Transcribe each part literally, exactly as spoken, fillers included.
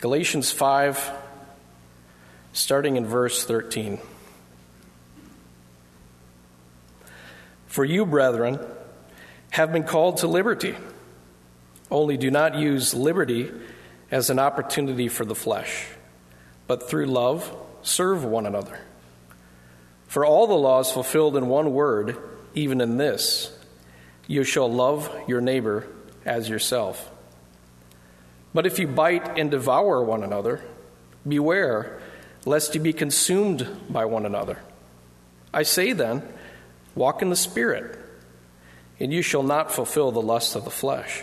Galatians five, starting in verse thirteen. For you, brethren, have been called to liberty. Only do not use liberty as an opportunity for the flesh, but through love serve one another. For all the law is fulfilled in one word, even in this: you shall love your neighbor as yourself. But if you bite and devour one another, beware lest you be consumed by one another. I say then, walk in the Spirit, and you shall not fulfill the lust of the flesh.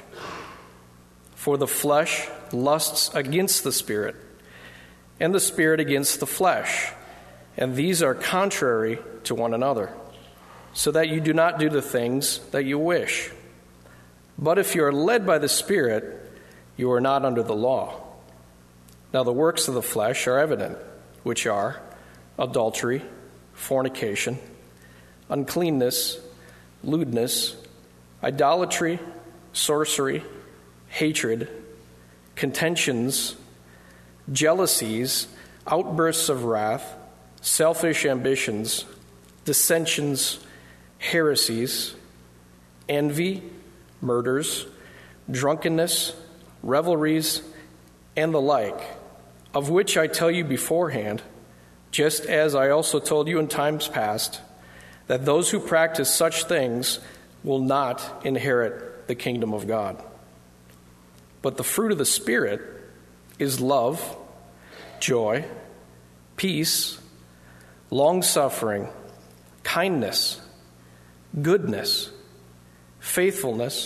For the flesh lusts against the Spirit, and the Spirit against the flesh, and these are contrary to one another, so that you do not do the things that you wish. But if you are led by the Spirit, you are not under the law. Now the works of the flesh are evident, which are adultery, fornication, uncleanness, lewdness, idolatry, sorcery, hatred, contentions, jealousies, outbursts of wrath, selfish ambitions, dissensions, heresies, envy, murders, drunkenness, revelries, and the like, of which I tell you beforehand, just as I also told you in times past, that those who practice such things will not inherit the kingdom of God. But the fruit of the Spirit is love, joy, peace, long-suffering, kindness, goodness, faithfulness,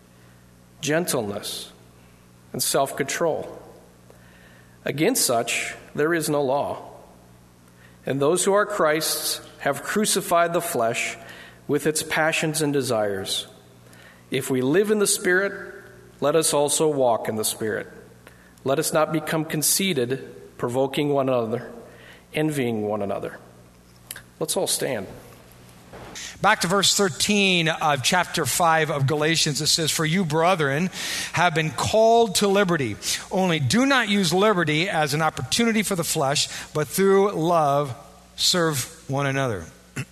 gentleness, and self-control. Against such there is no law. And those who are Christ's have crucified the flesh with its passions and desires. If we live in the Spirit, let us also walk in the Spirit. Let us not become conceited, provoking one another, envying one another. Let's all stand. Back to verse thirteen of chapter five of Galatians, it says, For you, brethren, have been called to liberty. Only do not use liberty as an opportunity for the flesh, but through love serve one another.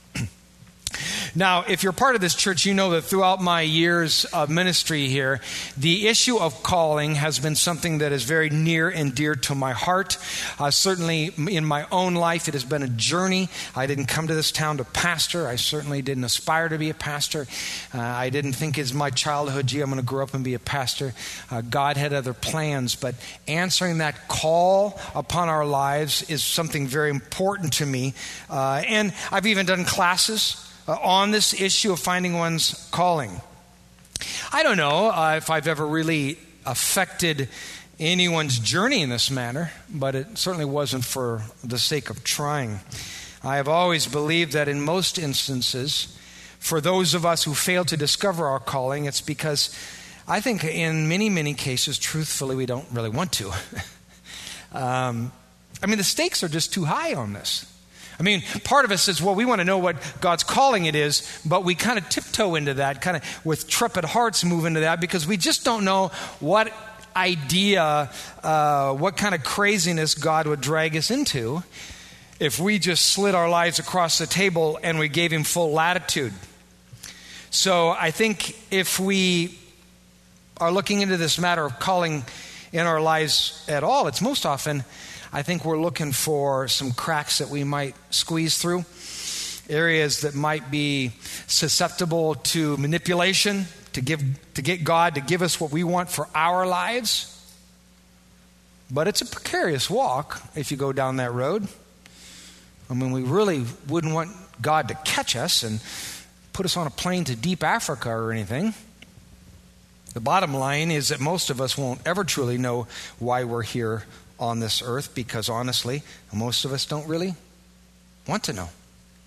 Now, if you're part of this church, you know that throughout my years of ministry here, the issue of calling has been something that is very near and dear to my heart. Uh, certainly in my own life, it has been a journey. I didn't come to this town to pastor. I certainly didn't aspire to be a pastor. Uh, I didn't think as my childhood, gee, I'm going to grow up and be a pastor. Uh, God had other plans, but answering that call upon our lives is something very important to me. Uh, and I've even done classes Uh, on this issue of finding one's calling. I don't know uh, if I've ever really affected anyone's journey in this manner, but it certainly wasn't for the sake of trying. I have always believed that in most instances, for those of us who fail to discover our calling, it's because I think in many, many cases, truthfully, we don't really want to. um, I mean, the stakes are just too high on this. I mean, part of us says, well, we want to know what God's calling it is, but we kind of tiptoe into that, kind of with trepid hearts move into that, because we just don't know what idea, uh, what kind of craziness God would drag us into if we just slid our lives across the table and we gave him full latitude. So I think if we are looking into this matter of calling in our lives at all, it's most often, I think we're looking for some cracks that we might squeeze through, areas that might be susceptible to manipulation, to give, to get God to give us what we want for our lives. But it's a precarious walk if you go down that road. I mean, we really wouldn't want God to catch us and put us on a plane to deep Africa or anything. The bottom line is that most of us won't ever truly know why we're here on this earth, because honestly, most of us don't really want to know.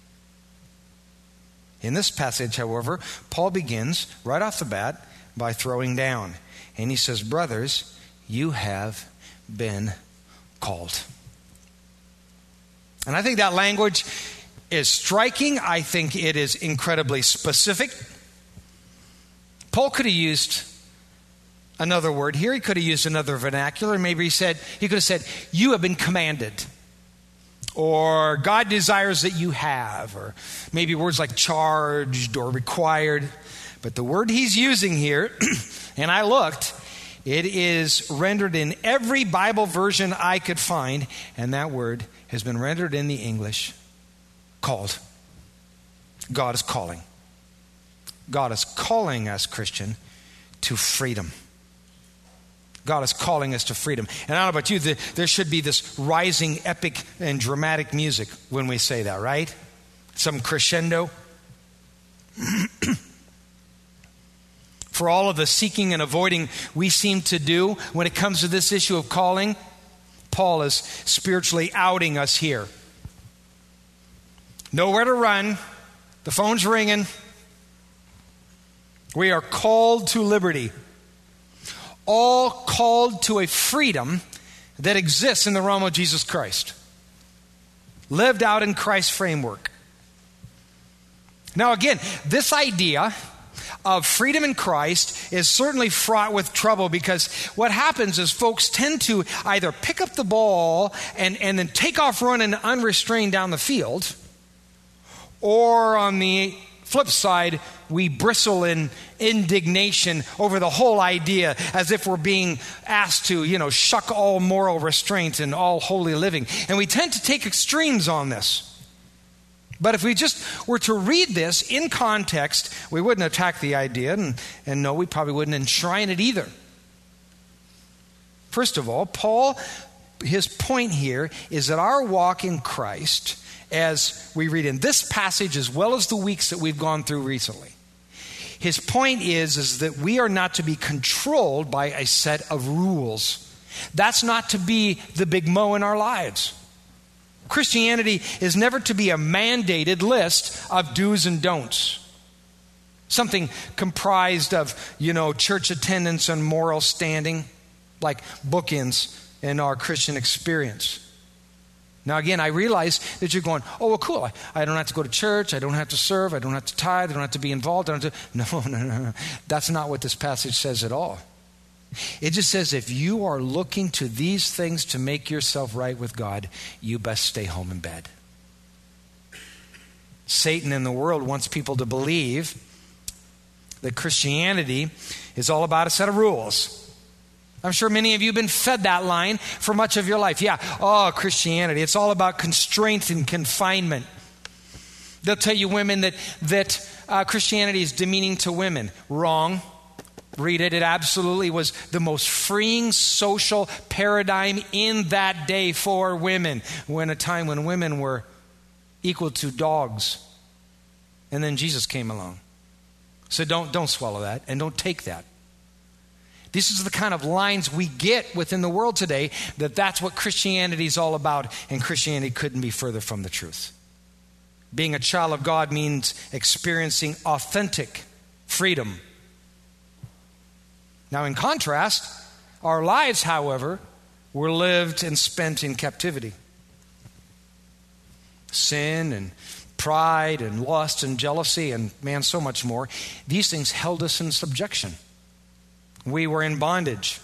In this passage, however, Paul begins right off the bat by throwing down. And he says, brothers, you have been called. And I think that language is striking. I think it is incredibly specific. Paul could have used another word here. He could have used another vernacular. Maybe he said, he could have said, you have been commanded. Or God desires that you have. Or maybe words like charged or required. But the word he's using here, and I looked, it is rendered in every Bible version I could find. And that word has been rendered in the English, called. God is calling. God is calling us, Christian, to freedom. God is calling us to freedom. And I don't know about you, the, there should be this rising, epic, and dramatic music when we say that, right? Some crescendo. For all of the seeking and avoiding we seem to do when it comes to this issue of calling, Paul is spiritually outing us here. Nowhere to run. The phone's ringing. We are called to liberty. All called to a freedom that exists in the realm of Jesus Christ. Lived out in Christ's framework. Now again, this idea of freedom in Christ is certainly fraught with trouble, because what happens is folks tend to either pick up the ball and, and then take off running unrestrained down the field, or on the flip side, we bristle in indignation over the whole idea as if we're being asked to, you know, shuck all moral restraint and all holy living. And we tend to take extremes on this. But if we just were to read this in context, we wouldn't attack the idea, and, and no, we probably wouldn't enshrine it either. First of all, Paul, his point here is that our walk in Christ, as we read in this passage as well as the weeks that we've gone through recently, his point is, is that we are not to be controlled by a set of rules. That's not to be the big mo in our lives. Christianity is never to be a mandated list of do's and don'ts. Something comprised of, you know, church attendance and moral standing, like bookends in our Christian experience. Now again, I realize that you're going, oh, well, cool. I, I don't have to go to church. I don't have to serve. I don't have to tithe. I don't have to be involved. I don't have to... No, no, no, no. That's not what this passage says at all. It just says if you are looking to these things to make yourself right with God, you best stay home in bed. Satan in the world wants people to believe that Christianity is all about a set of rules. I'm sure many of you have been fed that line for much of your life. Yeah, oh, Christianity, it's all about constraint and confinement. They'll tell you women that, that uh, Christianity is demeaning to women. Wrong. Read it. It absolutely was the most freeing social paradigm in that day for women, when a time when women were equal to dogs. And then Jesus came along. So don't, don't swallow that, and don't take that. This is the kind of lines we get within the world today, that that's what Christianity is all about, and Christianity couldn't be further from the truth. Being a child of God means experiencing authentic freedom. Now, in contrast, our lives, however, were lived and spent in captivity. Sin and pride and lust and jealousy and, man, so much more. These things held us in subjection. We were in bondage.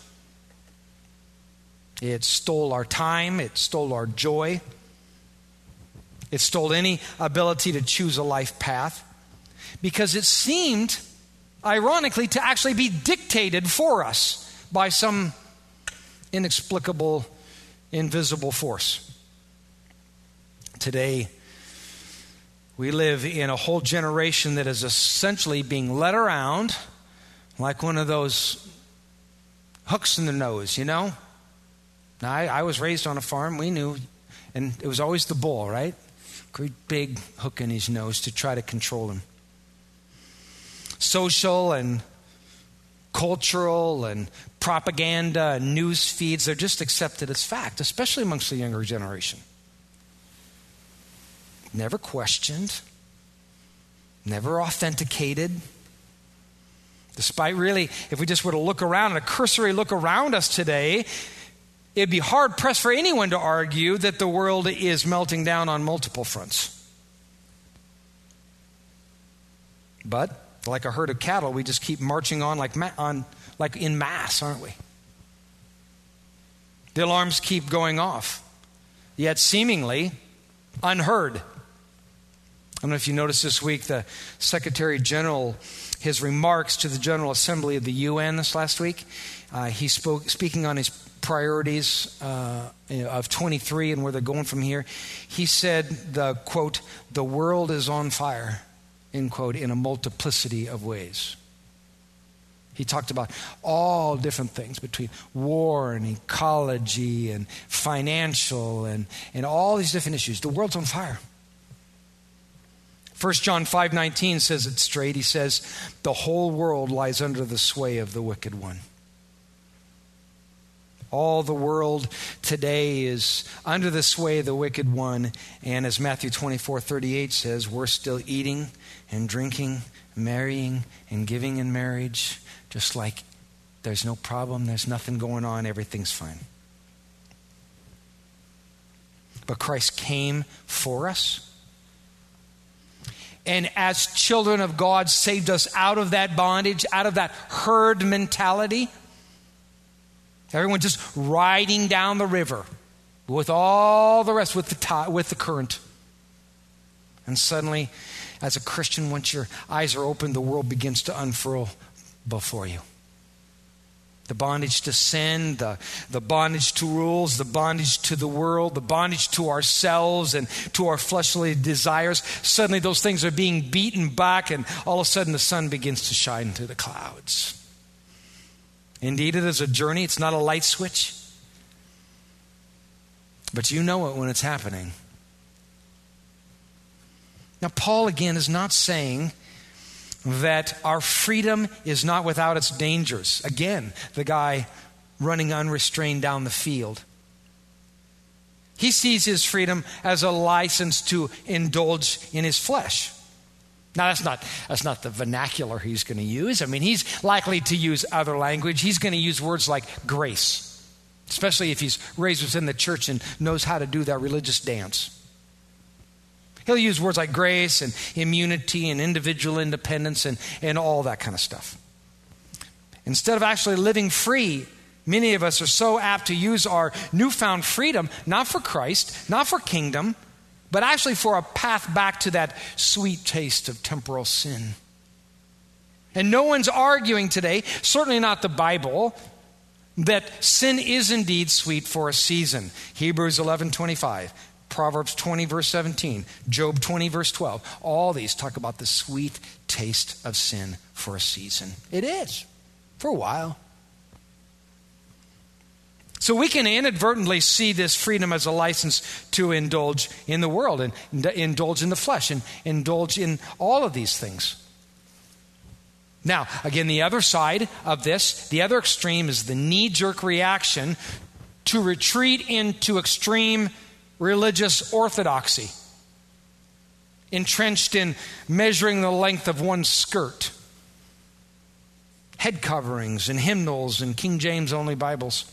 It stole our time. It stole our joy. It stole any ability to choose a life path, because it seemed, ironically, to actually be dictated for us by some inexplicable, invisible force. Today, we live in a whole generation that is essentially being led around like one of those hooks in the nose, you know? Now, I, I was raised on a farm. We knew, and it was always the bull, right? Great big hook in his nose to try to control him. Social and cultural and propaganda and news feeds, they're just accepted as fact, especially amongst the younger generation. Never questioned, never authenticated. Despite really, if we just were to look around, a cursory look around us today, it'd be hard pressed for anyone to argue that the world is melting down on multiple fronts. But like a herd of cattle, we just keep marching on like ma- on like in mass, aren't we? The alarms keep going off, yet seemingly unheard. I don't know if you noticed this week, the Secretary General, his remarks to the General Assembly of the U N this last week, uh, he spoke, speaking on his priorities uh, of twenty-three and where they're going from here. He said, the quote, "The world is on fire," end quote, in a multiplicity of ways. He talked about all different things between war and ecology and financial and, and all these different issues. The world's on fire. First John five nineteen says it straight. He says, "The whole world lies under the sway of the wicked one." All the world today is under the sway of the wicked one. And as Matthew twenty-four thirty-eight says, we're still eating and drinking, marrying and giving in marriage, just like there's no problem, there's nothing going on, everything's fine. But Christ came for us. And as children of God, saved us out of that bondage, out of that herd mentality. Everyone just riding down the river with all the rest, with the tide, with the current. And suddenly, as a Christian, once your eyes are open, the world begins to unfurl before you. The bondage to sin, the, the bondage to rules, the bondage to the world, the bondage to ourselves and to our fleshly desires. Suddenly those things are being beaten back, and all of a sudden the sun begins to shine through the clouds. Indeed, it is a journey. It's not a light switch. But you know it when it's happening. Now, Paul, again, is not saying that our freedom is not without its dangers. Again, the guy running unrestrained down the field. He sees his freedom as a license to indulge in his flesh. Now, that's not, that's not the vernacular he's going to use. I mean, he's likely to use other language. He's going to use words like grace, especially if he's raised within the church and knows how to do that religious dance. He'll use words like grace and immunity and individual independence and, and all that kind of stuff. Instead of actually living free, many of us are so apt to use our newfound freedom, not for Christ, not for kingdom, but actually for a path back to that sweet taste of temporal sin. And no one's arguing today, certainly not the Bible, that sin is indeed sweet for a season. Hebrews eleven twenty-five, Proverbs twenty verse seventeen, Job twenty verse twelve. All these talk about the sweet taste of sin for a season. It is, for a while. So we can inadvertently see this freedom as a license to indulge in the world and indulge in the flesh and indulge in all of these things. Now, again, the other side of this, the other extreme, is the knee-jerk reaction to retreat into extreme religious orthodoxy, entrenched in measuring the length of one's skirt, head coverings and hymnals and King James only Bibles.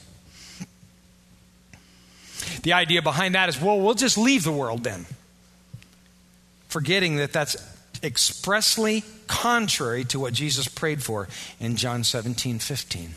The idea behind that is, well, we'll just leave the world then, forgetting that that's expressly contrary to what Jesus prayed for in John seventeen fifteen.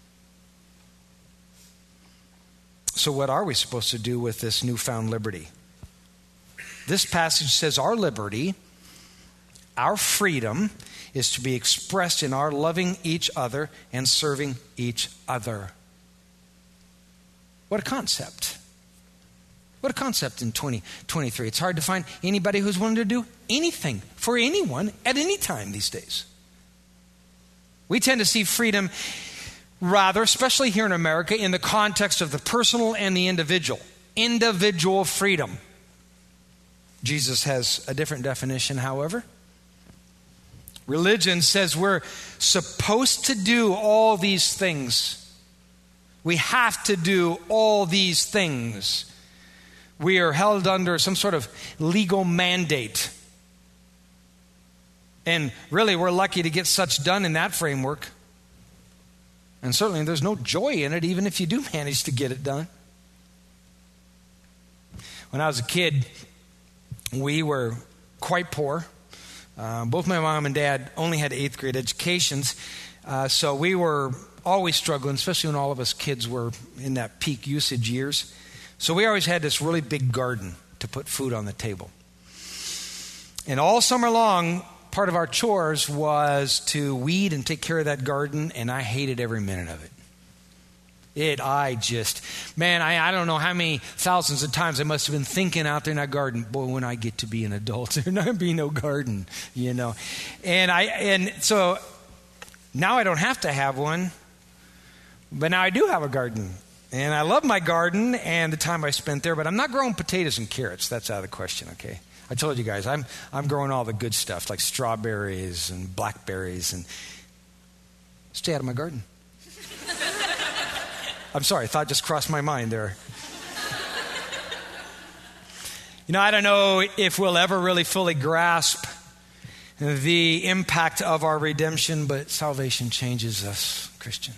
So what are we supposed to do with this newfound liberty? This passage says our liberty, our freedom, is to be expressed in our loving each other and serving each other. What a concept. What a concept in twenty twenty-three. It's hard to find anybody who's willing to do anything for anyone at any time these days. We tend to see freedom, rather, especially here in America, in the context of the personal and the individual. Individual freedom. Jesus has a different definition, however. Religion says we're supposed to do all these things. We have to do all these things. We are held under some sort of legal mandate. And really, we're lucky to get such done in that framework. And certainly there's no joy in it, even if you do manage to get it done. When I was a kid, we were quite poor. Uh, both my mom and dad only had eighth grade educations, uh, so we were always struggling, especially when all of us kids were in that peak usage years. So we always had this really big garden to put food on the table. And all summer long, part of our chores was to weed and take care of that garden, and I hated every minute of it. It, I just, man, I, I don't know how many thousands of times I must have been thinking out there in that garden, boy, when I get to be an adult, there'll not be no garden, you know. And I, and so now I don't have to have one, but now I do have a garden. And I love my garden and the time I spent there, but I'm not growing potatoes and carrots. That's out of the question, okay? I told you guys, I'm I'm growing all the good stuff, like strawberries and blackberries, and stay out of my garden. I'm sorry, thought just crossed my mind there. You know, I don't know if we'll ever really fully grasp the impact of our redemption, but salvation changes us, Christian.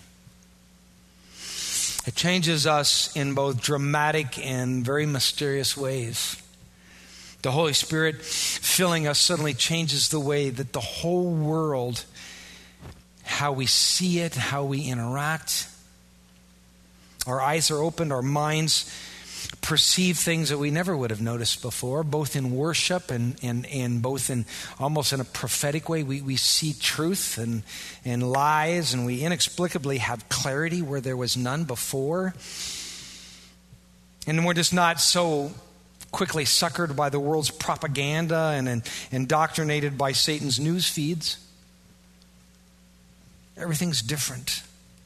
It changes us in both dramatic and very mysterious ways. The Holy Spirit filling us suddenly changes the way that the whole world, how we see it, how we interact. Our eyes are opened, our minds perceive things that we never would have noticed before, both in worship and, and, and both in almost in a prophetic way. We, we see truth and, and lies, and we inexplicably have clarity where there was none before. And we're just not so quickly suckered by the world's propaganda and, and indoctrinated by Satan's news feeds. Everything's different.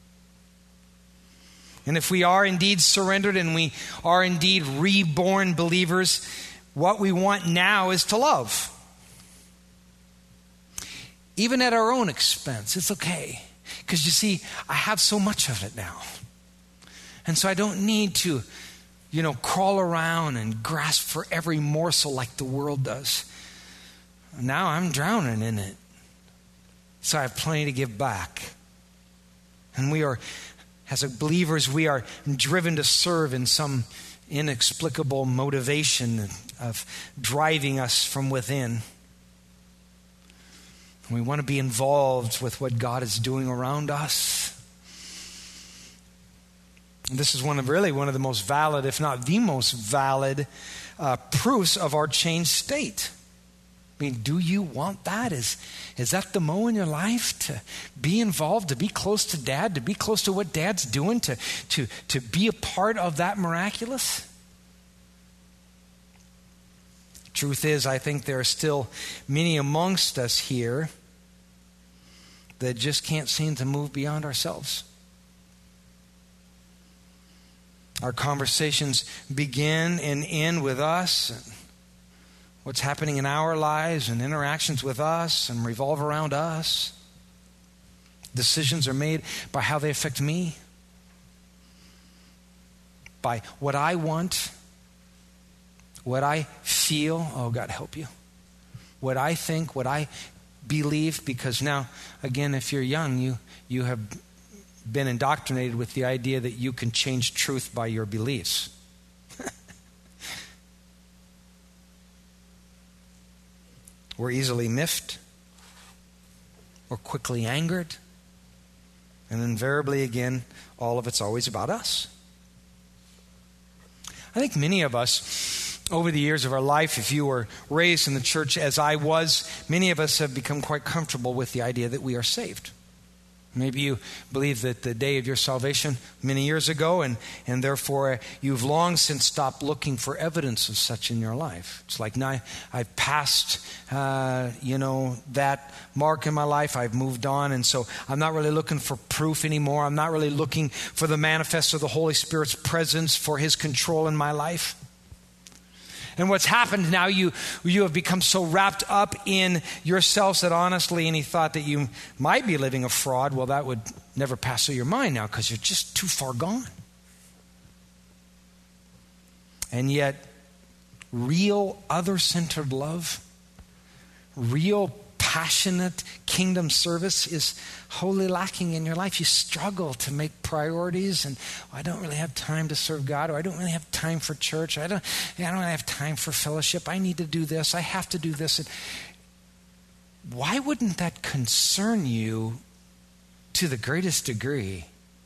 And if we are indeed surrendered and we are indeed reborn believers, what we want now is to love. Even at our own expense, it's okay. Because you see, I have so much of it now. And so I don't need to, you know, crawl around and grasp for every morsel like the world does. Now I'm drowning in it. So I have plenty to give back. And we are, as believers, we are driven to serve in some inexplicable motivation of driving us from within. We want to be involved with what God is doing around us. This is one of really one of the most valid, if not the most valid, uh, proofs of our changed state. I mean, do you want that? Is, is that the mo in your life? To be involved, to be close to Dad, to be close to what Dad's doing, to, to, to be a part of that miraculous? Truth is, I think there are still many amongst us here that just can't seem to move beyond ourselves. Our conversations begin and end with us, and what's happening in our lives and interactions with us and revolve around us. Decisions are made by how they affect me, by what I want, what I feel. Oh, God help you. What I think, what I believe, because now, again, if you're young, you, you have been indoctrinated with the idea that you can change truth by your beliefs. We're easily miffed. We're quickly angered. And invariably, again, all of it's always about us. I think many of us, over the years of our life, if you were raised in the church as I was, many of us have become quite comfortable with the idea that we are saved. Maybe you believe that the day of your salvation many years ago, and, and therefore you've long since stopped looking for evidence of such in your life. It's like, now I've passed, uh, you know, that mark in my life. I've moved on, and so I'm not really looking for proof anymore. I'm not really looking for the manifest of the Holy Spirit's presence, for His control in my life. And what's happened now, you you have become so wrapped up in yourselves that honestly any thought that you might be living a fraud, well, that would never pass through your mind now because you're just too far gone. And yet, real other-centered love, real passionate kingdom service is wholly lacking in your life. You struggle to make priorities, and oh, I don't really have time to serve God, or I don't really have time for church, or I don't, I don't really have time for fellowship. I need to do this. I have to do this. And why wouldn't that concern you to the greatest degree?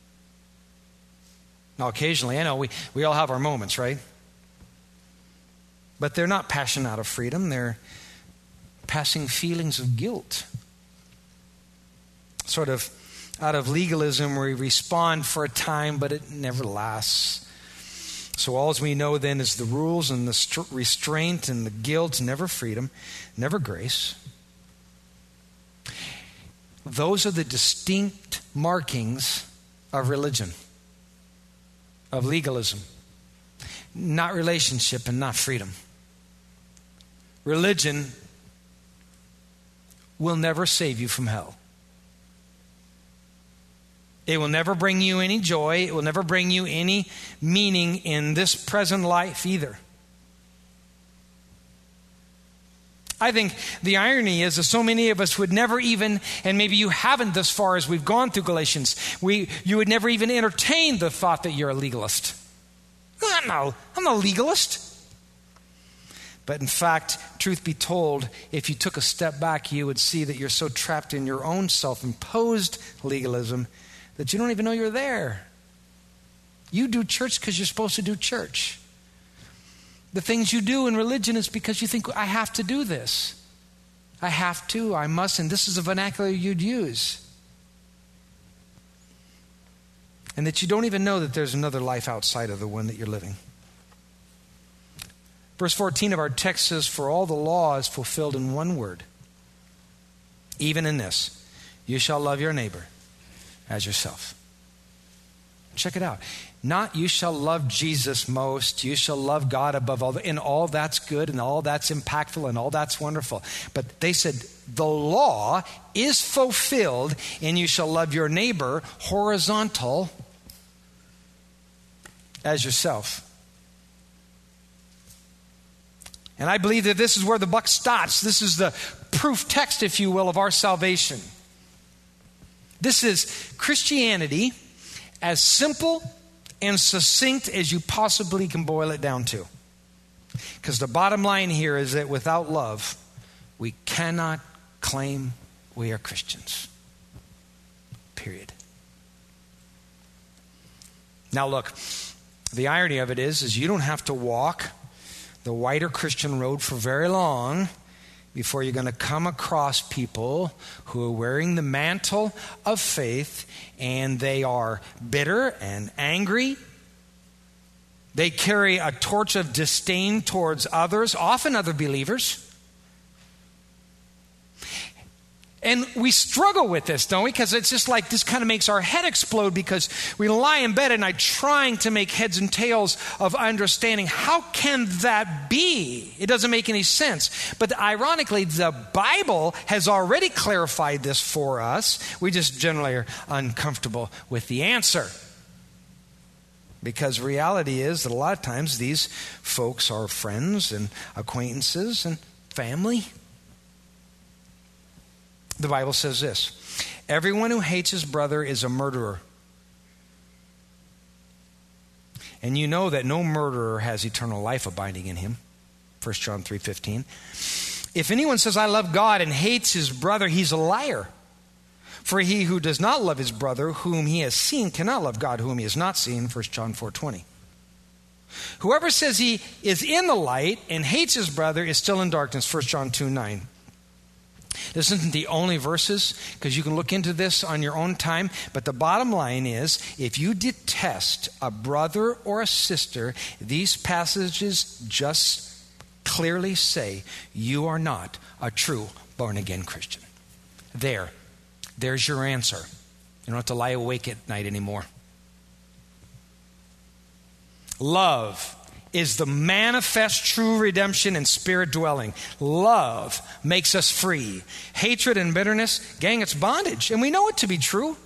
Now, occasionally, I know we, we all have our moments, right? But they're not passion out of freedom. They're passing feelings of guilt. Sort of out of legalism where we respond for a time, but it never lasts. So all we know then is the rules and the st- restraint and the guilt, never freedom, never grace. Those are the distinct markings of religion, of legalism. Not relationship and not freedom. Religion will never save you from hell. It will never bring you any joy. It will never bring you any meaning in this present life either. I think the irony is that so many of us would never even, and maybe you haven't thus far as we've gone through Galatians, we, you would never even entertain the thought that you're a legalist. No, I'm not a legalist. But in fact, truth be told, if you took a step back, you would see that you're so trapped in your own self-imposed legalism that you don't even know you're there. You do church because you're supposed to do church. The things you do in religion is because you think, I have to do this. I have to, I must, and this is the vernacular you'd use. And that you don't even know that there's another life outside of the one that you're living. Verse fourteen of our text says, for all the law is fulfilled in one word. Even in this, you shall love your neighbor as yourself. Check it out. Not you shall love Jesus most, you shall love God above all, and all that's good and all that's impactful and all that's wonderful. But they said the law is fulfilled in you shall love your neighbor horizontal as yourself. And I believe that this is where the buck stops. This is the proof text, if you will, of our salvation. This is Christianity as simple and succinct as you possibly can boil it down to. Because the bottom line here is that without love, we cannot claim we are Christians. Period. Now look, the irony of it is, is you don't have to walk the wider Christian road for very long before you're going to come across people who are wearing the mantle of faith and they are bitter and angry. They carry a torch of disdain towards others, often other believers. And we struggle with this, don't we? Because it's just like this kind of makes our head explode because we lie in bed at night trying to make heads and tails of understanding how can that be? It doesn't make any sense. But ironically, the Bible has already clarified this for us. We just generally are uncomfortable with the answer. Because reality is that a lot of times these folks are friends and acquaintances and family. The Bible says this, everyone who hates his brother is a murderer. And you know that no murderer has eternal life abiding in him. First John three fifteen. If anyone says, I love God and hates his brother, he's a liar. For he who does not love his brother whom he has seen cannot love God whom he has not seen. First John four twenty. Whoever says he is in the light and hates his brother is still in darkness. First John two nine. This isn't the only verses, because you can look into this on your own time. But the bottom line is, if you detest a brother or a sister, these passages just clearly say you are not a true born-again Christian. There. There's your answer. You don't have to lie awake at night anymore. Love is the manifest true redemption and spirit dwelling. Love makes us free. Hatred and bitterness, gang, it's bondage. And we know it to be true.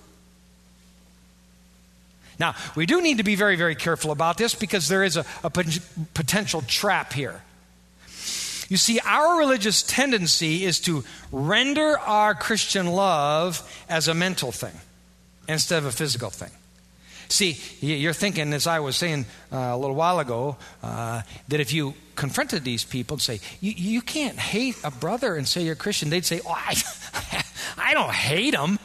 Now, we do need to be very, very careful about this because there is a, a potential trap here. You see, our religious tendency is to render our Christian love as a mental thing instead of a physical thing. See, you're thinking, as I was saying uh, a little while ago, uh, that if you confronted these people and say, you, you can't hate a brother and say you're a Christian, they'd say, oh, I, I don't hate him.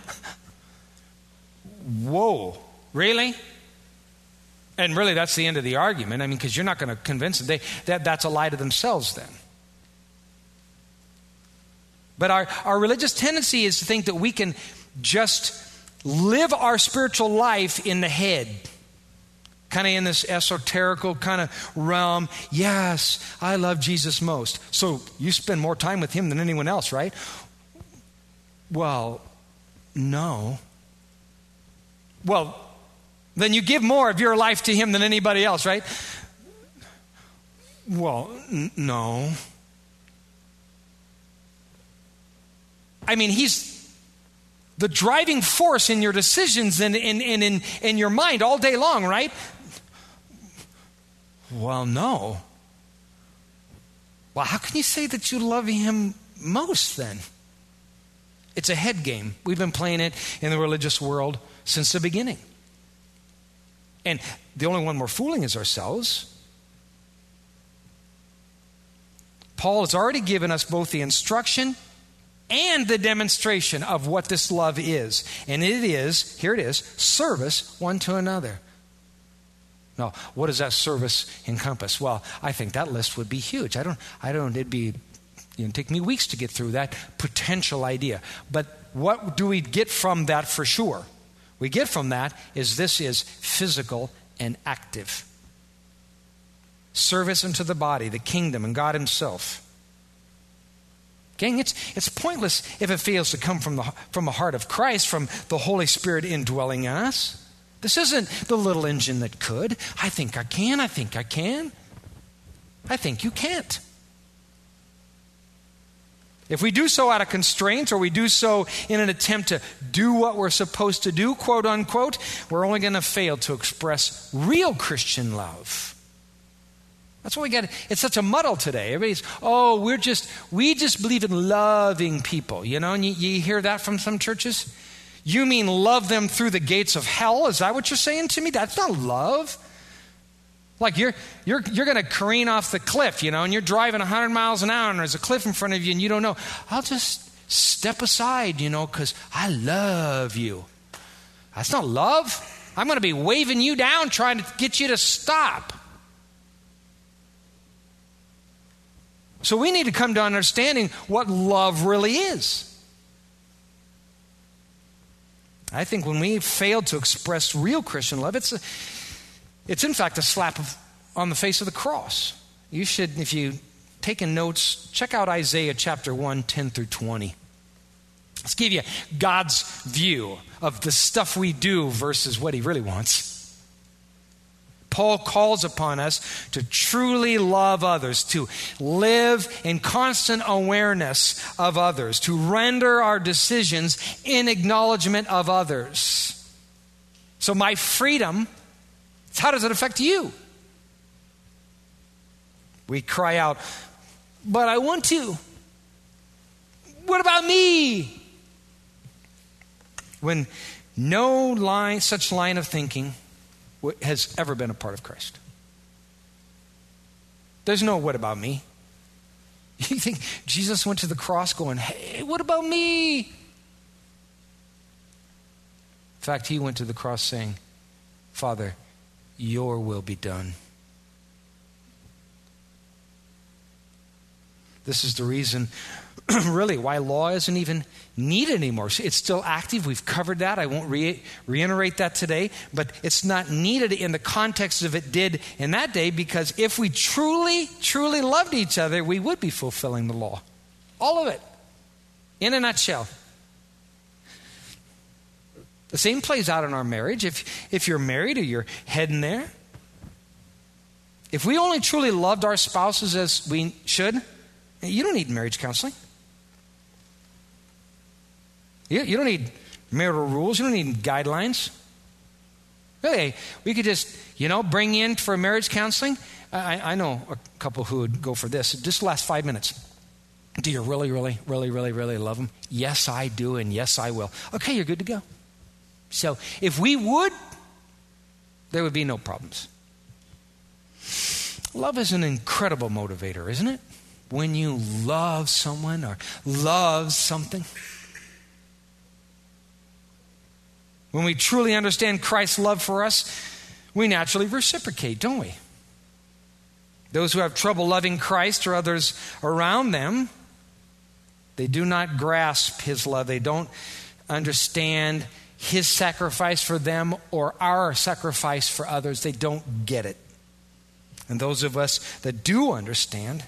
Whoa, really? And really, that's the end of the argument. I mean, because you're not going to convince them. They, that, that's a lie to themselves then. But our, our religious tendency is to think that we can just live our spiritual life in the head. Kind of in this esoterical kind of realm. Yes, I love Jesus most. So you spend more time with him than anyone else, right? Well, no. Well, then you give more of your life to him than anybody else, right? Well, n- no. I mean, he's the driving force in your decisions and in, in, in, in your mind all day long, right? Well, no. Well, how can you say that you love him most then? It's a head game. We've been playing it in the religious world since the beginning. And the only one we're fooling is ourselves. Paul has already given us both the instruction and the demonstration of what this love is. And it is, here it is, service one to another. Now, what does that service encompass? Well, I think that list would be huge. I don't, I don't, it'd be, you know, take me weeks to get through that potential idea. But what do we get from that for sure? We get from that is this is physical and active. Service unto the body, the kingdom, and God himself. Gang, it's, it's pointless if it fails to come from the, from the heart of Christ, from the Holy Spirit indwelling in us. This isn't the little engine that could. I think I can, I think I can. I think you can't. If we do so out of constraint, or we do so in an attempt to do what we're supposed to do, quote unquote, we're only going to fail to express real Christian love. That's what we got. It's such a muddle today. Everybody's, oh, we're just, we just believe in loving people, you know, and you, you hear that from some churches. You mean love them through the gates of hell? Is that what you're saying to me? That's not love. Like you're you're you're going to careen off the cliff, you know, and you're driving one hundred miles an hour and there's a cliff in front of you and you don't know. I'll just step aside, you know, because I love you. That's not love. I'm going to be waving you down trying to get you to stop. So we need to come to understanding what love really is. I think when we fail to express real Christian love, it's a, it's in fact a slap of, on the face of the cross. You should, if you taken notes, check out Isaiah chapter one, ten through twenty. Let's give you God's view of the stuff we do versus what he really wants. Paul calls upon us to truly love others, to live in constant awareness of others, to render our decisions in acknowledgement of others. So my freedom, how does it affect you? We cry out, but I want to. What about me? When no line, such line of thinking has ever been a part of Christ. There's no what about me. You think Jesus went to the cross going, hey, what about me? In fact, he went to the cross saying, Father, your will be done. This is the reason, really, why law isn't even needed anymore. It's still active. We've covered that. I won't re- reiterate that today. But it's not needed in the context of it did in that day, because if we truly, truly loved each other, we would be fulfilling the law. All of it. In a nutshell. The same plays out in our marriage. If, if you're married or you're heading there. If we only truly loved our spouses as we should, you don't need marriage counseling. You, you don't need marital rules. You don't need guidelines. Really, we could just, you know, bring you in for marriage counseling. I, I know a couple who would go for this. Just the last five minutes. Do you really, really, really, really, really love them? Yes, I do, and yes, I will. Okay, you're good to go. So if we would There would be no problems. Love is an incredible motivator, isn't it? When you love someone or love something. When we truly understand Christ's love for us, we naturally reciprocate, don't we? Those who have trouble loving Christ or others around them, they do not grasp his love. They don't understand his sacrifice for them or our sacrifice for others. They don't get it. And those of us that do understand,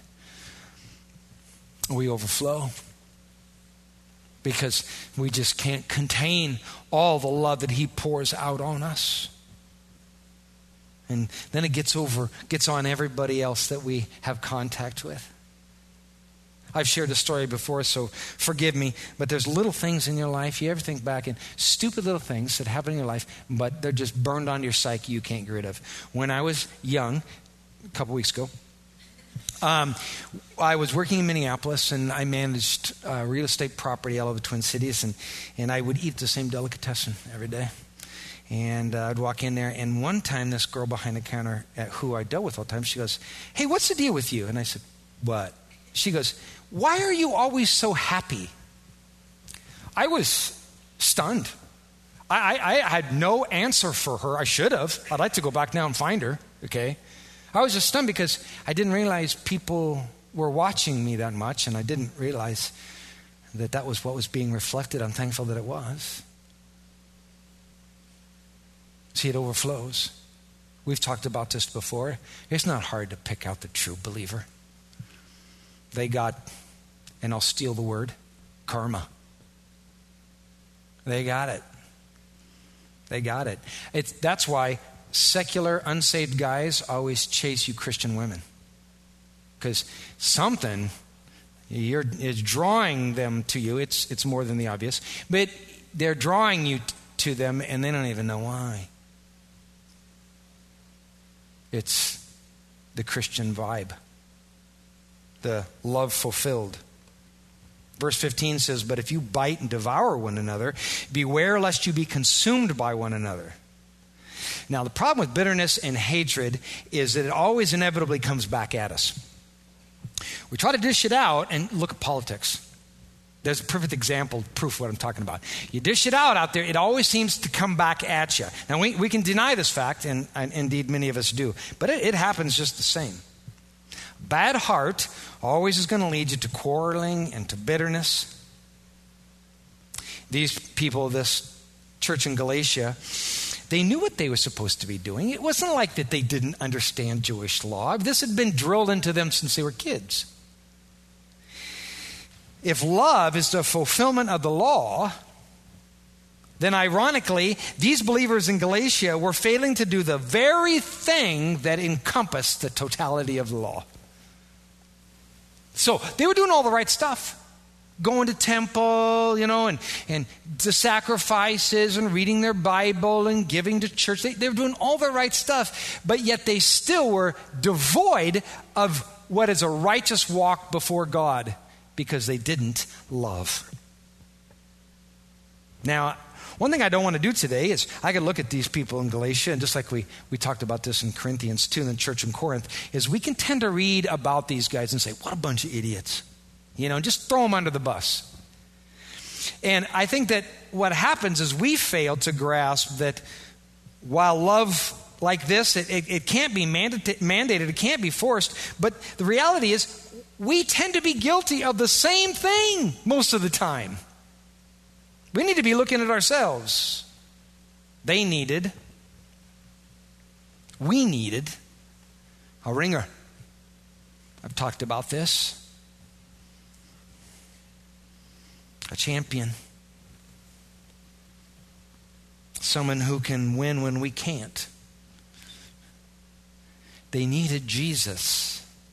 we overflow. Because we just can't contain all the love that he pours out on us. And then it gets over, gets on everybody else that we have contact with. I've shared this story before, so forgive me, but there's little things in your life, you ever think back in stupid little things that happen in your life, but they're just burned on your psyche you can't get rid of. When I was young, a couple weeks ago, um, I was working in Minneapolis, and I managed uh, real estate property all over the Twin Cities, and, and I would eat the same delicatessen every day. And uh, I'd walk in there, and one time this girl behind the counter at who I dealt with all the time, she goes, "Hey, what's the deal with you?" And I said, "What?" She goes, "Why are you always so happy?" I was stunned. I, I, I had no answer for her. I should have. I'd like to go back now and find her, okay? I was just stunned because I didn't realize people were watching me that much, and I didn't realize that that was what was being reflected. I'm thankful that it was. See, it overflows. We've talked about this before. It's not hard to pick out the true believer. They got, and I'll steal the word, karma. They got it. They got it. It's, that's why secular, unsaved guys always chase you Christian women. Because something you're, is drawing them to you. It's, it's more than the obvious. But they're drawing you t- to them, and they don't even know why. It's the Christian vibe. The love fulfilled. Verse fifteen says, "But if you bite and devour one another, beware lest you be consumed by one another." Now, the problem with bitterness and hatred is that it always inevitably comes back at us. We try to dish it out, and look at politics. There's a perfect example, proof of what I'm talking about. You dish it out out there, it always seems to come back at you. Now, we, we can deny this fact, and, and indeed many of us do, but it, it happens just the same. Bad heart always is going to lead you to quarreling and to bitterness. These people, this church in Galatia, they knew what they were supposed to be doing. It wasn't like that they didn't understand Jewish law. This had been drilled into them since they were kids. If love is the fulfillment of the law, then ironically, these believers in Galatia were failing to do the very thing that encompassed the totality of the law. So they were doing all the right stuff. Going to temple, you know, and, and the sacrifices and reading their Bible and giving to church. They, they were doing all the right stuff, but yet they still were devoid of what is a righteous walk before God because they didn't love. Now, one thing I don't want to do today is I could look at these people in Galatia, and just like we, we talked about this in Corinthians two, in the church in Corinth, is we can tend to read about these guys and say, what a bunch of idiots. You know, just throw them under the bus. And I think that what happens is we fail to grasp that while love like this, it, it, it can't be mandate, mandated, it can't be forced, but the reality is we tend to be guilty of the same thing most of the time. We need to be looking at ourselves. They needed, we needed a ringer. I've talked about this. A champion. Someone who can win when we can't. They needed Jesus.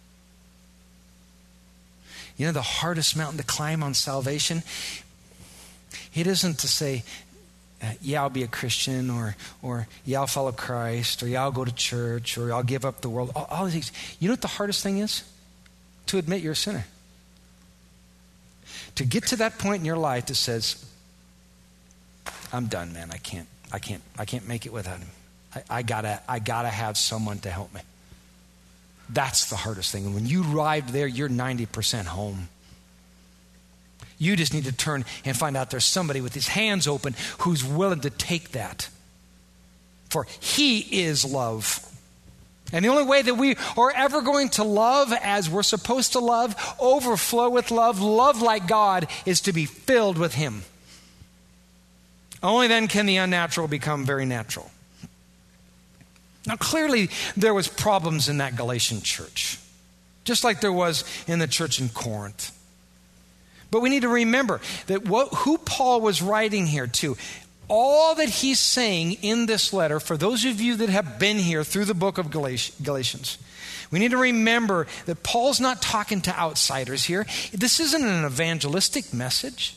You know, the hardest mountain to climb on salvation, it isn't to say, uh, yeah, I'll be a Christian, or, or yeah, I'll follow Christ, or yeah, I'll go to church, or I'll give up the world. All, all these things. You know what the hardest thing is? To admit you're a sinner. To get to that point in your life that says, I'm done, man. I can't, I can't, I can't make it without him. I, I gotta, I gotta have someone to help me. That's the hardest thing. And when you arrive there, you're ninety percent home. You just need to turn and find out there's somebody with his hands open who's willing to take that. For he is love. And the only way that we are ever going to love as we're supposed to love, overflow with love, love like God, is to be filled with him. Only then can the unnatural become very natural. Now, clearly, there was problems in that Galatian church, just like there was in the church in Corinth. But we need to remember that what, who Paul was writing here to, all that he's saying in this letter, for those of you that have been here through the book of Galatians, we need to remember that Paul's not talking to outsiders here. This isn't an evangelistic message.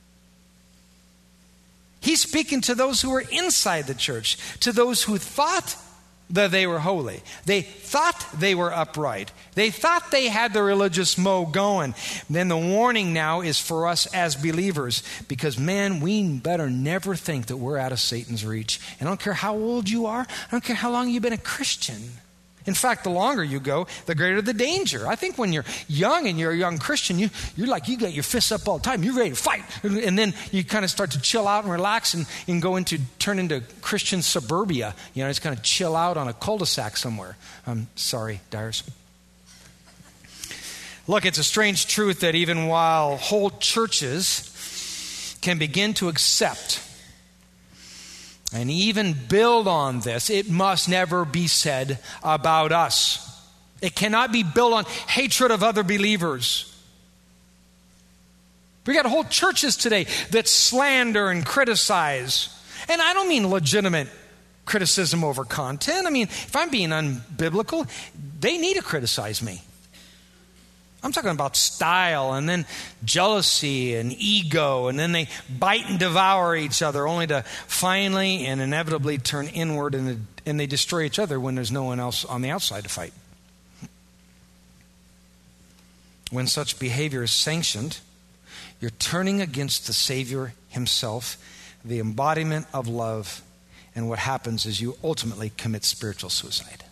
He's speaking to those who are inside the church, to those who thought that they were holy. They thought they were upright. They thought they had the religious mo going. Then the warning now is for us as believers, because man, we better never think that we're out of Satan's reach. And I don't care how old you are. I don't care how long you've been a Christian. In fact, the longer you go, the greater the danger. I think when you're young and you're a young Christian, you, you're like, you got your fists up all the time. You're ready to fight. And then you kind of start to chill out and relax and, and go into, turn into Christian suburbia. You know, just kind of chill out on a cul-de-sac somewhere. I'm sorry, Dyers. Look, it's a strange truth that even while whole churches can begin to accept and even build on this, it must never be said about us. It cannot be built on hatred of other believers. We got whole churches today that slander and criticize. And I don't mean legitimate criticism over content. I mean, if I'm being unbiblical, they need to criticize me. I'm talking about style and then jealousy and ego, and then they bite and devour each other only to finally and inevitably turn inward, and, and they destroy each other when there's no one else on the outside to fight. When such behavior is sanctioned, you're turning against the Savior himself, the embodiment of love, and what happens is you ultimately commit spiritual suicide.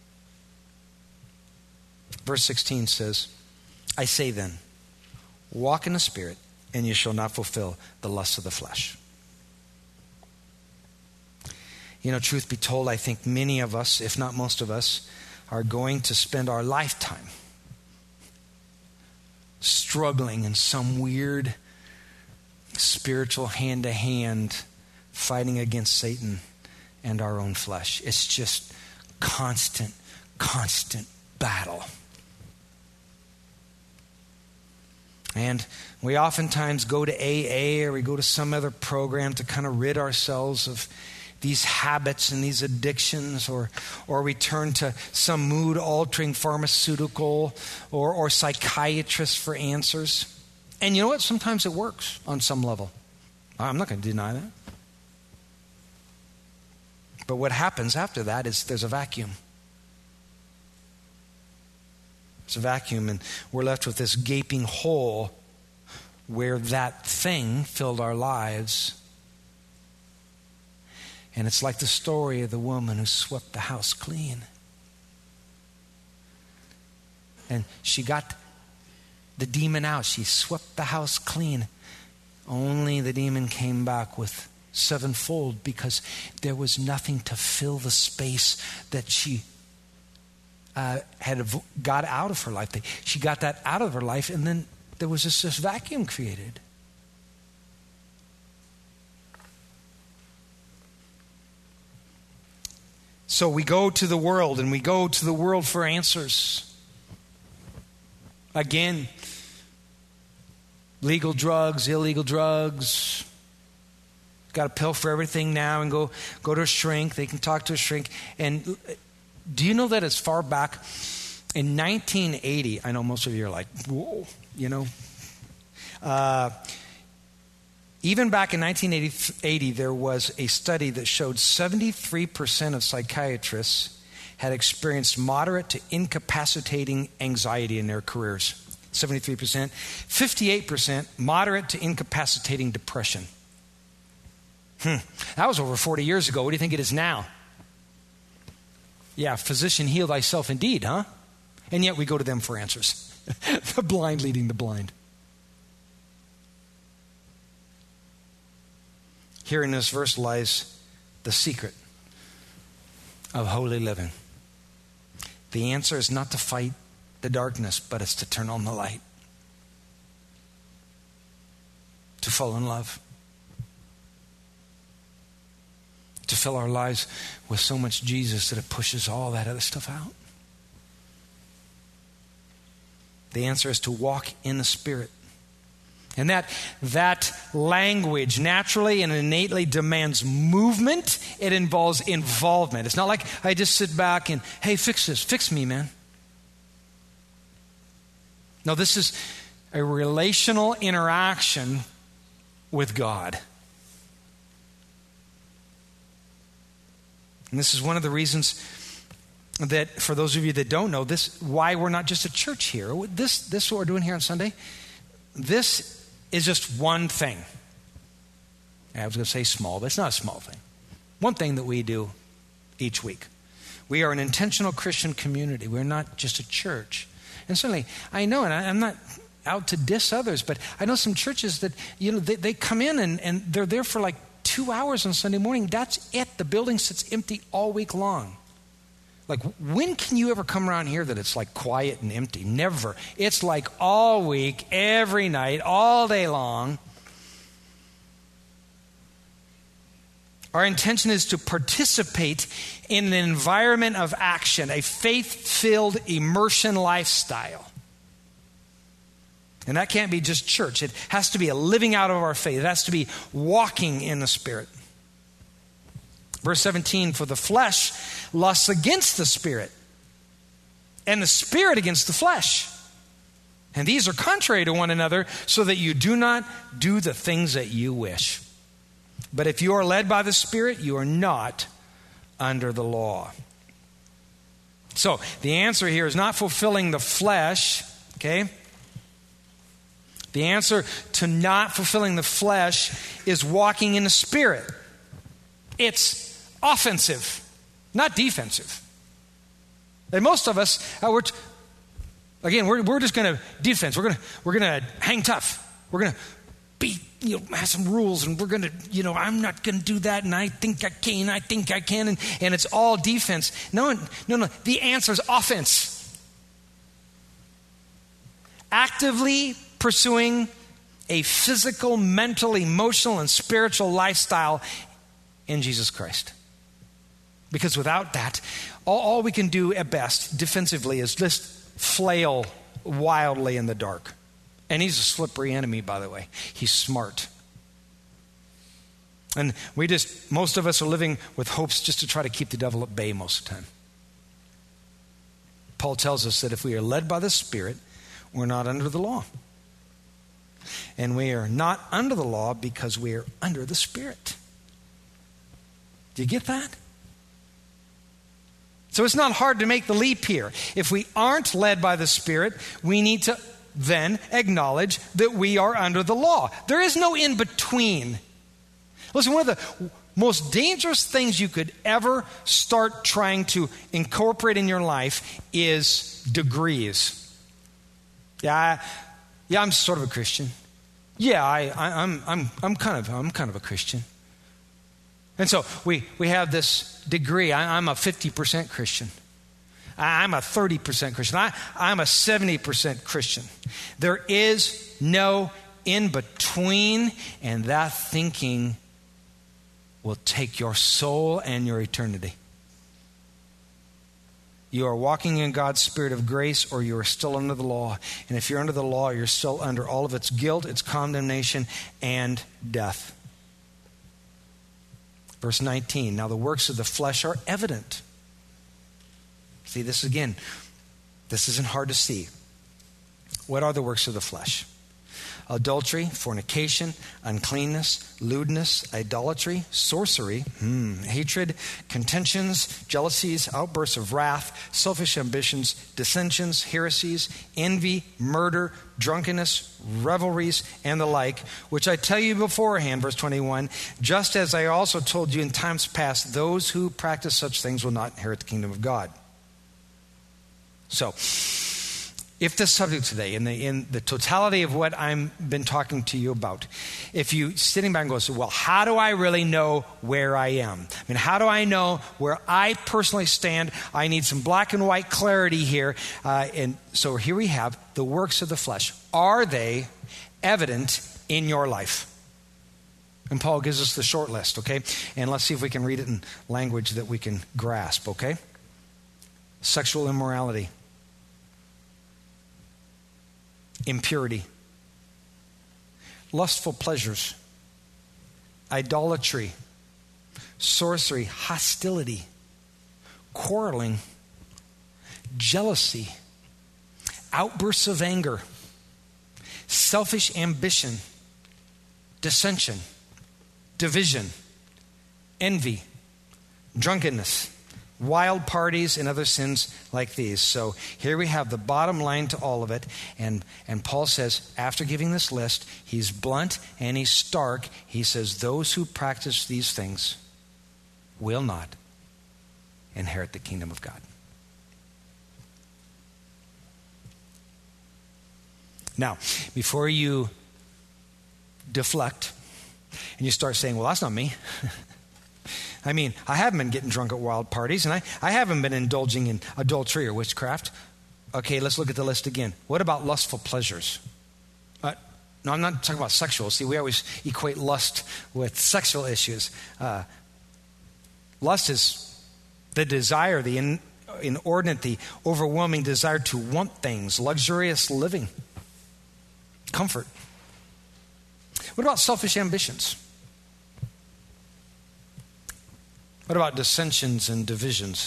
Verse sixteen says, I say then, walk in the Spirit, and you shall not fulfill the lusts of the flesh. You know, truth be told, I think many of us, if not most of us, are going to spend our lifetime struggling in some weird spiritual hand-to-hand fighting against Satan and our own flesh. It's just constant, constant battle. And we oftentimes go to A A or we go to some other program to kind of rid ourselves of these habits and these addictions, or or we turn to some mood-altering pharmaceutical or, or psychiatrist for answers. And you know what? Sometimes it works on some level. I'm not going to deny that. But what happens after that is there's a vacuum. It's a vacuum, and we're left with this gaping hole where that thing filled our lives. And it's like the story of the woman who swept the house clean. And she got the demon out. She swept the house clean. Only the demon came back with sevenfold, because there was nothing to fill the space that she Uh, had got out of her life. She got that out of her life, and then there was just this vacuum created. So we go to the world, and we go to the world for answers. Again, legal drugs, illegal drugs. Got a pill for everything now, and go go to a shrink. They can talk to a shrink. And do you know that as far back in nineteen eighty, I know most of you are like, whoa, you know. Uh, even back in nineteen eighty, there was a study that showed seventy-three percent of psychiatrists had experienced moderate to incapacitating anxiety in their careers. seventy-three percent. fifty-eight percent moderate to incapacitating depression. Hmm. That was over forty years ago. What do you think it is now? Yeah, physician, heal thyself indeed, huh? And yet we go to them for answers. The blind leading the blind. Here in this verse lies the secret of holy living. The answer is not to fight the darkness, but it's to turn on the light. To fall in love. To fill our lives with so much Jesus that it pushes all that other stuff out. The answer is to walk in the Spirit. And that, that language naturally and innately demands movement. It involves involvement. It's not like I just sit back and, hey, fix this. Fix me, man. No, this is a relational interaction with God. And this is one of the reasons that, for those of you that don't know, this why we're not just a church here. This, this what we're doing here on Sunday, this is just one thing. I was going to say small, but it's not a small thing. One thing that we do each week. We are an intentional Christian community. We're not just a church. And certainly, I know, and I, I'm not out to diss others, but I know some churches that, you know, they, they come in and, and they're there for like two hours on Sunday morning. That's it. The building sits empty all week long. Like, when can you ever come around here that it's like quiet and empty? Never. It's like all week, every night, all day long. Our intention is to participate in an environment of action, a faith-filled immersion lifestyle. And that can't be just church. It has to be a living out of our faith. It has to be walking in the Spirit. Verse seventeen, for the flesh lusts against the Spirit, and the Spirit against the flesh. And these are contrary to one another, so that you do not do the things that you wish. But if you are led by the Spirit, you are not under the law. So the answer here is not fulfilling the flesh, okay? The answer to not fulfilling the flesh is walking in the Spirit. It's offensive, not defensive. And most of us, uh, we're t- again, we're we're just going to defense. We're going to we're going to hang tough. We're going to be, you know, have some rules, and we're going to, you know, I'm not going to do that, and I think I can, I think I can, and, and it's all defense. No, no, no. The answer is offense. Actively pursuing a physical, mental, emotional, and spiritual lifestyle in Jesus Christ. Because without that, all, all we can do at best defensively is just flail wildly in the dark. And he's a slippery enemy, by the way. He's smart. And we just, most of us are living with hopes just to try to keep the devil at bay most of the time. Paul tells us that if we are led by the Spirit, we're not under the law. And we are not under the law because we are under the Spirit. Do you get that? So it's not hard to make the leap here. If we aren't led by the Spirit, we need to then acknowledge that we are under the law. There is no in between. Listen, one of the most dangerous things you could ever start trying to incorporate in your life is degrees. Yeah, I, yeah, I'm sort of a Christian. Yeah, I, I, I'm, I'm, I'm kind of, I'm kind of a Christian. And so we, we have this degree. I, I'm a fifty percent Christian. I, I'm a thirty percent Christian. I, I'm a seventy percent Christian. There is no in between, and that thinking will take your soul and your eternity. You are walking in God's Spirit of grace, or you are still under the law. And if you're under the law, you're still under all of its guilt, its condemnation, and death. Verse nineteen, now the works of the flesh are evident. See, this again, this isn't hard to see. What are the works of the flesh? adultery, fornication, uncleanness, lewdness, idolatry, sorcery, hmm, hatred, contentions, jealousies, outbursts of wrath, selfish ambitions, dissensions, heresies, envy, murder, drunkenness, revelries, and the like, which I tell you beforehand, verse twenty-one, just as I also told you in times past, those who practice such things will not inherit the kingdom of God. So, if this subject today, in the in the totality of what I've been talking to you about, if you sitting back and go, so, well, how do I really know where I am? I mean, how do I know where I personally stand? I need some black and white clarity here. Uh, and so here we have the works of the flesh. Are they evident in your life? And Paul gives us the short list, okay? And let's see if we can read it in language that we can grasp, okay? Sexual immorality. Impurity, lustful pleasures, idolatry, sorcery, hostility, quarreling, jealousy, outbursts of anger, selfish ambition, dissension, division, envy, drunkenness, wild parties, and other sins like these. So here we have the bottom line to all of it. And, and Paul says, after giving this list, he's blunt and he's stark. He says, those who practice these things will not inherit the kingdom of God. Now, before you deflect and you start saying, well, that's not me. I mean, I haven't been getting drunk at wild parties, and I, I haven't been indulging in adultery or witchcraft. Okay, let's look at the list again. What about lustful pleasures? Uh, no, I'm not talking about sexual. See, we always equate lust with sexual issues. Uh, lust is the desire, the in, inordinate, the overwhelming desire to want things, luxurious living, comfort. What about selfish ambitions? What about dissensions and divisions?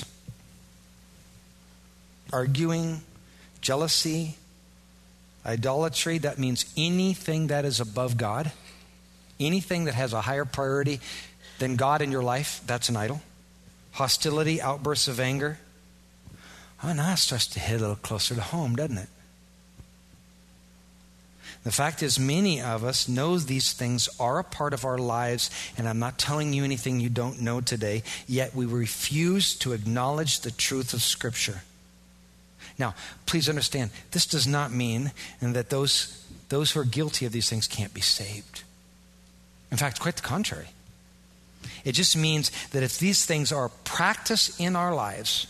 Arguing, jealousy, idolatry. That means anything that is above God, anything that has a higher priority than God in your life, that's an idol. Hostility, outbursts of anger. Oh, now it starts to hit a little closer to home, doesn't it? The fact is, many of us know these things are a part of our lives, and I'm not telling you anything you don't know today, yet we refuse to acknowledge the truth of Scripture. Now, please understand, this does not mean that those, those who are guilty of these things can't be saved. In fact, quite the contrary. It just means that if these things are practiced in our lives,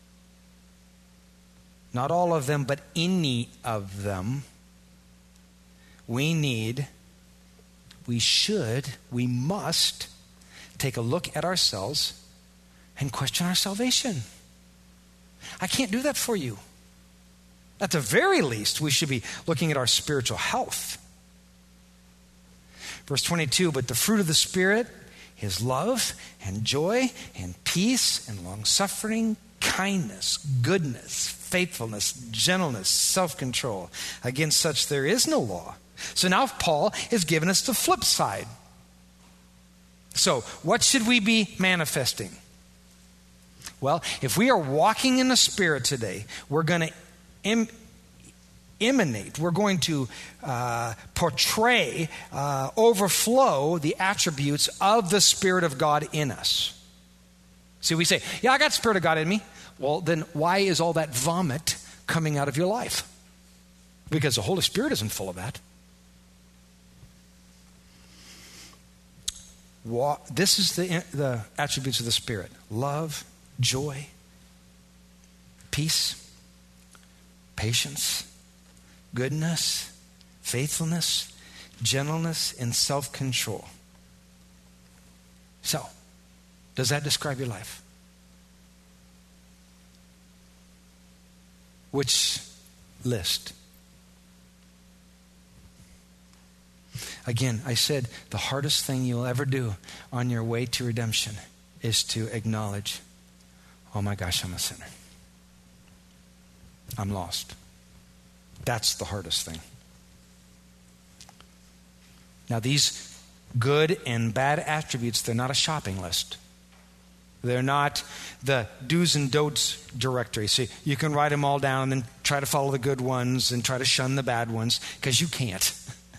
not all of them, but any of them, we need, we should, we must take a look at ourselves and question our salvation. I can't do that for you. At the very least, we should be looking at our spiritual health. Verse twenty-two, but the fruit of the Spirit is love and joy and peace and long-suffering, kindness, goodness, faithfulness, gentleness, self-control. Against such there is no law. So now Paul has given us the flip side. So what should we be manifesting? Well, if we are walking in the Spirit today, we're going to em- emanate, we're going to uh, portray, uh, overflow the attributes of the Spirit of God in us. See, we say, yeah, I got the Spirit of God in me. Well, then why is all that vomit coming out of your life? Because the Holy Spirit isn't full of that. This is the, the attributes of the Spirit. Love, joy, peace, patience, goodness, faithfulness, gentleness, and self-control. So, does that describe your life? Which list? Again, I said the hardest thing you'll ever do on your way to redemption is to acknowledge, oh my gosh, I'm a sinner. I'm lost. That's the hardest thing. Now, these good and bad attributes, they're not a shopping list. They're not the do's and don'ts directory. So you can write them all down and try to follow the good ones and try to shun the bad ones, because you can't.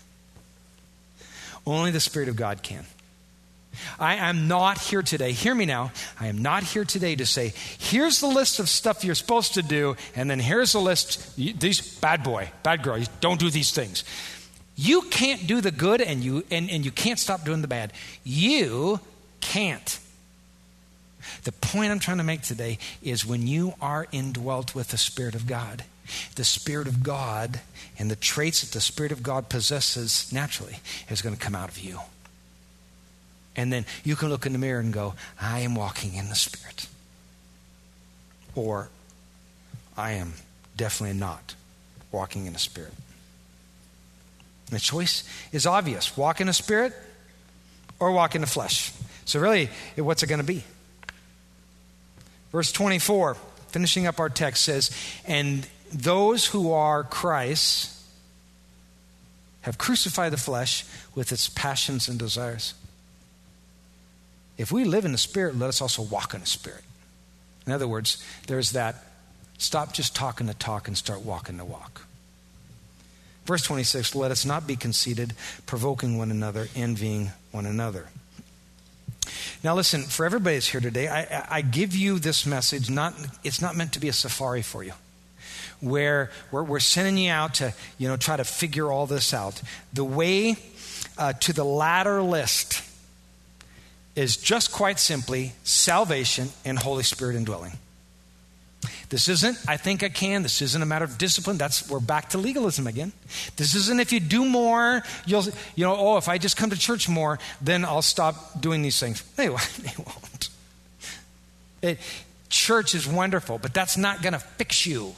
Only the Spirit of God can. I am not here today, hear me now, I am not here today to say, here's the list of stuff you're supposed to do, and then here's the list, these bad boy, bad girl, don't do these things. You can't do the good, and you and, and you can't stop doing the bad. You can't. The point I'm trying to make today is when you are indwelt with the Spirit of God, the Spirit of God and the traits that the Spirit of God possesses naturally is going to come out of you. And then you can look in the mirror and go, I am walking in the Spirit. Or, I am definitely not walking in the Spirit. And the choice is obvious. Walk in the Spirit or walk in the flesh. So really, what's it going to be? Verse twenty-four, finishing up our text, says, and those who are Christ's have crucified the flesh with its passions and desires. If we live in the Spirit, let us also walk in the Spirit. In other words, there's that stop just talking the talk and start walking the walk. Verse twenty-six, let us not be conceited, provoking one another, envying one another. Now listen, for everybody that's here today, I, I give you this message, not it's not meant to be a safari for you, where we're, we're sending you out to, you know, try to figure all this out. The way uh, to the latter list is just quite simply salvation and Holy Spirit indwelling. This isn't, I think I can. This isn't a matter of discipline. That's, we're back to legalism again. This isn't if you do more, you'll, you know, oh, if I just come to church more, then I'll stop doing these things. They, they won't. It, church is wonderful, but that's not going to fix you.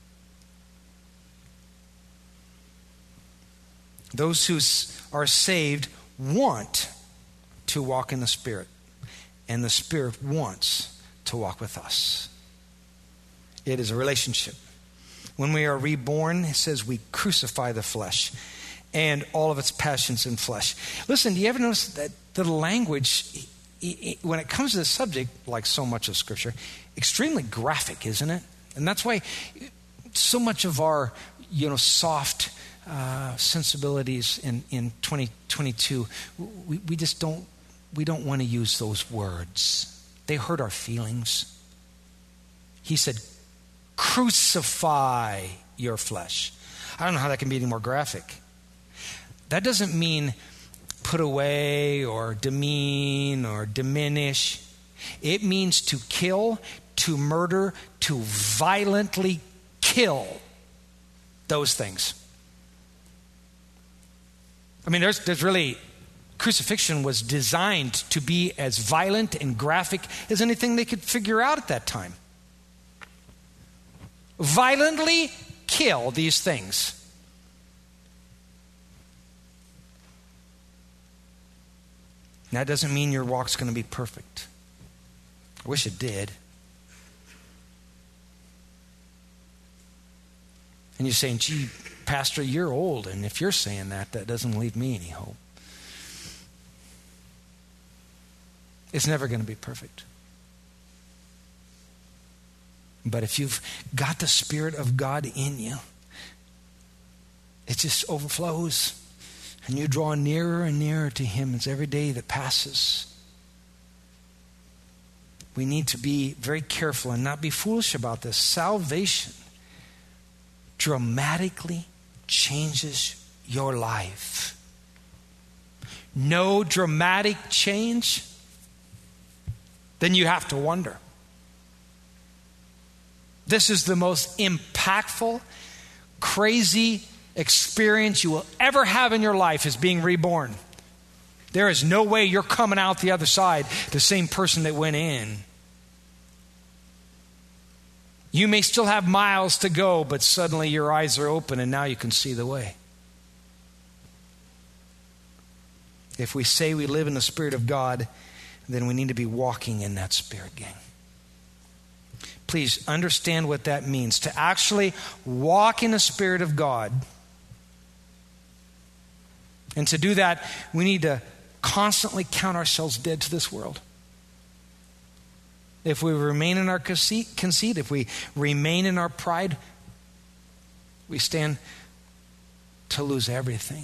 Those who are saved want to walk in the Spirit, and the Spirit wants to walk with us. It is a relationship. When we are reborn, it says we crucify the flesh and all of its passions and flesh. Listen, do you ever notice that the language, when it comes to this subject, like so much of Scripture, extremely graphic, isn't it? And that's why so much of our, you know, soft uh, sensibilities in, in twenty twenty-two, we, we just don't, we don't want to use those words. They hurt our feelings. He said, crucify your flesh. I don't know how that can be any more graphic. That doesn't mean put away or demean or diminish. It means to kill, to murder, to violently kill those things. I mean, there's, there's really, crucifixion was designed to be as violent and graphic as anything they could figure out at that time. Violently kill these things. That doesn't mean your walk's going to be perfect. I wish it did. And you're saying, gee, Pastor, you're old, and if you're saying that, that doesn't leave me any hope. It's never going to be perfect. But if you've got the Spirit of God in you, it just overflows. And you draw nearer and nearer to Him as every day that passes. We need to be very careful and not be foolish about this. Salvation dramatically changes your life. No dramatic change, then you have to wonder. This is the most impactful, crazy experience you will ever have in your life, is being reborn. There is no way you're coming out the other side the same person that went in. You may still have miles to go, but suddenly your eyes are open and now you can see the way. If we say we live in the Spirit of God, then we need to be walking in that Spirit, gang. Please understand what that means. To actually walk in the Spirit of God And to do that, we need to constantly count ourselves dead to this world. If we remain in our conceit, conceit, if we remain in our pride, we stand to lose everything.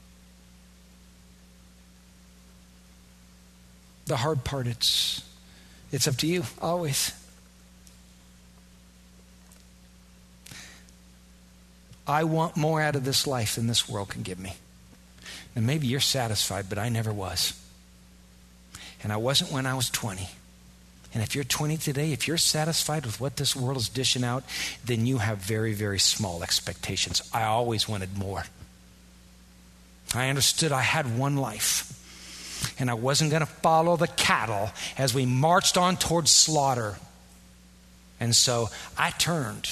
The hard part, it's, it's up to you, always. I want more out of this life than this world can give me. And maybe you're satisfied, but I never was. And I wasn't when I was twenty. And if you're twenty today, if you're satisfied with what this world is dishing out, then you have very, very small expectations. I always wanted more. I understood I had one life, and I wasn't going to follow the cattle as we marched on towards slaughter. And so I turned.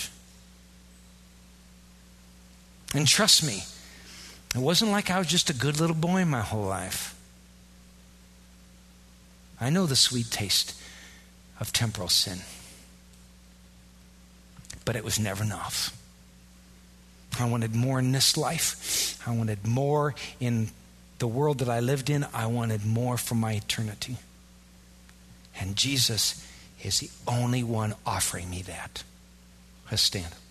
And trust me, it wasn't like I was just a good little boy my whole life. I know the sweet taste of temporal sin. But it was never enough. I wanted more in this life. I wanted more in the world that I lived in. I wanted more for my eternity. And Jesus is the only one offering me that. Let's stand.